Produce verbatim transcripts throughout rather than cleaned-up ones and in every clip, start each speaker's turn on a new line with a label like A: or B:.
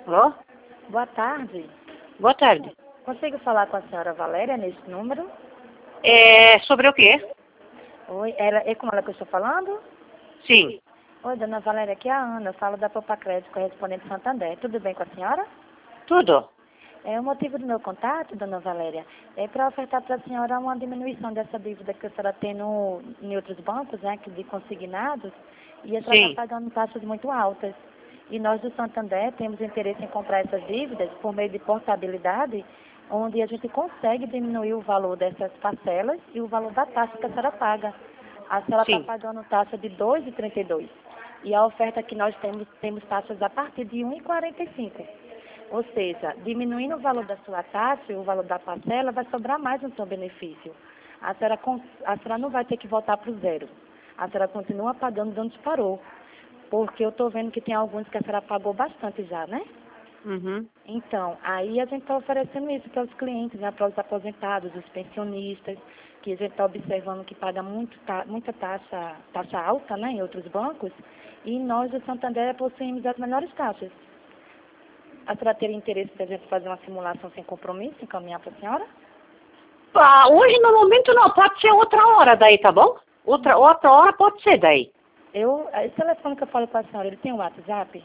A: Alô?
B: Boa tarde.
A: Boa tarde.
B: Consigo falar com a senhora Valéria nesse número?
A: É sobre o quê?
B: Oi, ela, é com ela que eu estou falando?
A: Sim.
B: Oi, dona Valéria, aqui é a Ana, eu falo da Popa Crédito, correspondente Santander. Tudo bem com a senhora?
A: Tudo?
B: É, o motivo do meu contato, dona Valéria, é para ofertar para a senhora uma diminuição dessa dívida que a senhora tem no, em outros bancos, né, que de consignados, e a senhora está
A: Sim.
B: pagando taxas muito altas. E nós do Santander temos interesse em comprar essas dívidas por meio de portabilidade, onde a gente consegue diminuir o valor dessas parcelas e o valor da taxa que a senhora paga. A senhora está
A: Sim.
B: pagando taxa de dois vírgula trinta e dois. E a oferta que nós temos, temos taxas a partir de um vírgula quarenta e cinco. Ou seja, diminuindo o valor da sua taxa e o valor da parcela, vai sobrar mais no seu benefício. A senhora, con- a senhora não vai ter que voltar para o zero. A senhora continua pagando de onde parou. Porque eu estou vendo que tem alguns que a senhora pagou bastante já, né?
A: Uhum.
B: Então, aí a gente está oferecendo isso para os clientes, né, para os aposentados, os pensionistas, que a gente está observando que paga muito, ta- muita taxa, taxa alta, né, em outros bancos, e nós do Santander possuímos as melhores taxas. A senhora teria interesse de a gente fazer uma simulação sem compromisso, encaminhar para a senhora?
A: Ah, hoje no momento não, pode ser outra hora daí, tá bom? Outra, outra hora pode ser daí.
B: Eu, esse telefone que eu falo com a senhora, ele tem o WhatsApp?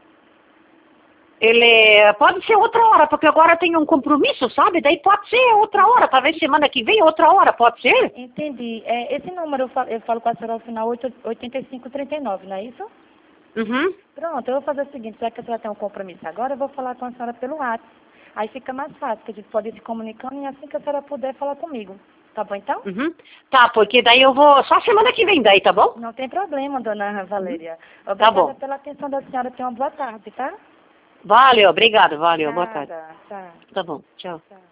A: Ele pode ser outra hora, porque agora eu tenho um compromisso, sabe? Daí pode ser outra hora, talvez semana que vem, outra hora, pode ser?
B: Entendi. É, esse número eu falo, eu falo com a senhora ao final oito- oitenta e cinco trinta e nove, não é isso?
A: Uhum.
B: Pronto, eu vou fazer o seguinte, já que a senhora tem um compromisso agora, eu vou falar com a senhora pelo WhatsApp. Aí fica mais fácil, que a gente pode ir se comunicando e assim que a senhora puder falar comigo. Tá bom então?
A: Uhum. Tá, porque daí eu vou só semana que vem daí, tá bom?
B: Não tem problema, dona
A: Uhum.
B: Valéria.
A: Tá
B: Obrigada
A: bom.
B: pela atenção da senhora. Tenha uma boa tarde, tá?
A: Valeu, obrigado, valeu, boa tarde.
B: Nada. Tchau.
A: Tá bom, tchau.
B: Tchau.